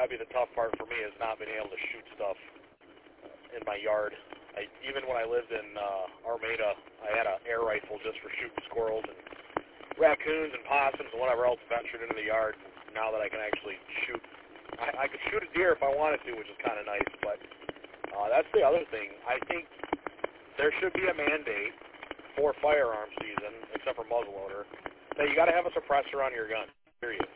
probably the tough part for me is not being able to shoot stuff in my yard. Even when I lived in Armada, I had an air rifle just for shooting squirrels and raccoons and possums and whatever else ventured into the yard. Now that I can actually shoot, I could shoot a deer if I wanted to, which is kind of nice. But that's the other thing. I think there should be a mandate for firearm season, except for muzzleloader, that you got to have a suppressor on your gun. Period.